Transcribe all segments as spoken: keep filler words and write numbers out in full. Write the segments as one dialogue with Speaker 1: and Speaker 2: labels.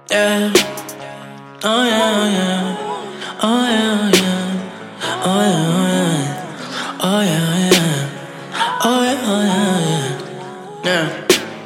Speaker 1: Yeah. Oh yeah, oh yeah. Oh yeah, oh yeah. Oh yeah, oh yeah. Oh yeah, oh yeah. Oh yeah, oh yeah, yeah.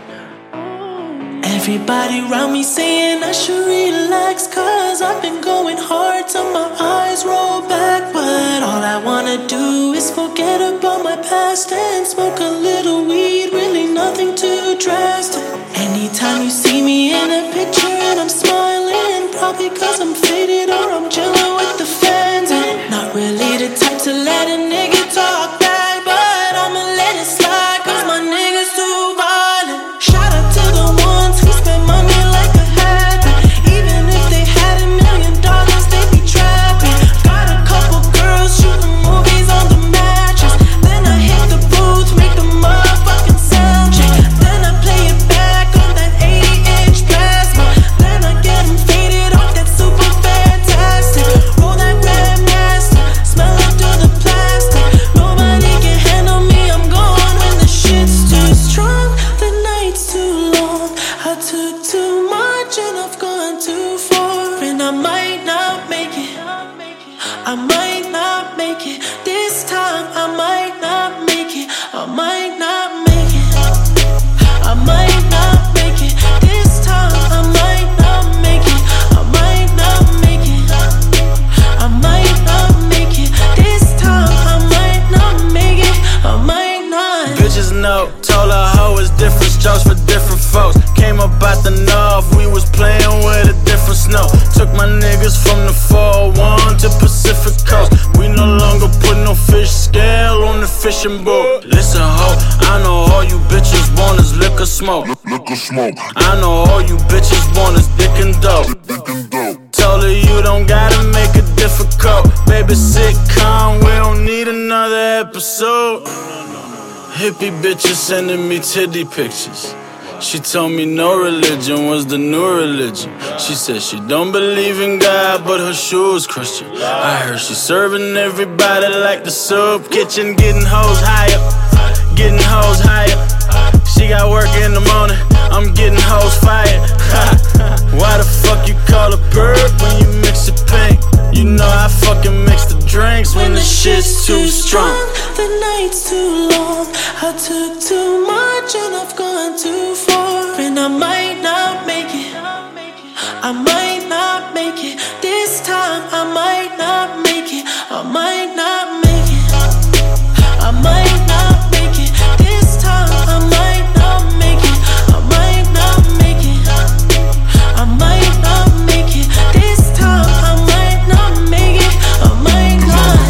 Speaker 1: Yeah. Everybody around me saying I should relax, cause I've been going hard till my eyes roll back. But all I wanna do is forget about my past and smoke a little weed, really nothing too drastic. Anytime you see me in a picture and I'm smiling, probably cause I'm faded or I'm chilling with the fans. And not really the type to let a nigga talk back, but I'ma let it slide cause my niggas too violent. Shout out to the ones who spend money like a habit. Even if they had a million dollars, they'd be trapping. Got a couple girls shooting movies on the mattress. Then I hit the booth, make the motherfucking sound check. Then I play it back on that eighty inch plasma. Then I get them faded off that super fantastic. Roll that grandmaster, smell it through the plastic. Nobody can handle me, I'm gone when the shit's too strong. The night's too long, I took too much and I've gone too far. And I might not make it, I might not make it. This time I might not make it, I might not make it. I might not make it. This time I might not make it, I might not make it. I might not make it. This time I might not make it, I might not.
Speaker 2: Bitches know, told her hoe it's different strokes for different folks. Came up out the north, we was playing with a different snow. Took my niggas from the four oh one to Pacific Coast. We no longer put no fish scale on the fishing boat. Listen ho, I know all you bitches want is liquor smoke.
Speaker 3: Liquor smoke.
Speaker 2: I know all you bitches want is dick and dope.
Speaker 3: Dick and dope.
Speaker 2: Told her you don't gotta make it difficult. Baby sitcom, we don't need another episode. Hippie bitches sending me titty pictures. She told me no religion was the new religion. She said she don't believe in God, but her shoes Christian. I heard she serving everybody like the soup kitchen, getting hoes higher, getting hoes higher. She got work in the morning, I'm getting hoes fired. Why the fuck you call her perp when you mix it pink? You know I fucking mix the drinks when the shit's too strong.
Speaker 1: The night's too long, I took too much and I've gone too far. And I might not make it, I might not make it. This time I might not make it, I might not make it. I might not make it. This time I might not make it, I might not make it. I might not make it. This time I might not make it, I might not.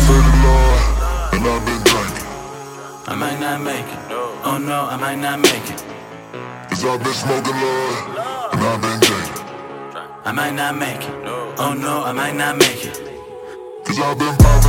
Speaker 3: And I've been drinking.
Speaker 2: I might not make it. Oh no, I might not make it.
Speaker 3: Cause I've been smoking love. And I've been drinking.
Speaker 2: I might not make it. Oh no, I might not make it.
Speaker 3: Cause I've been popping.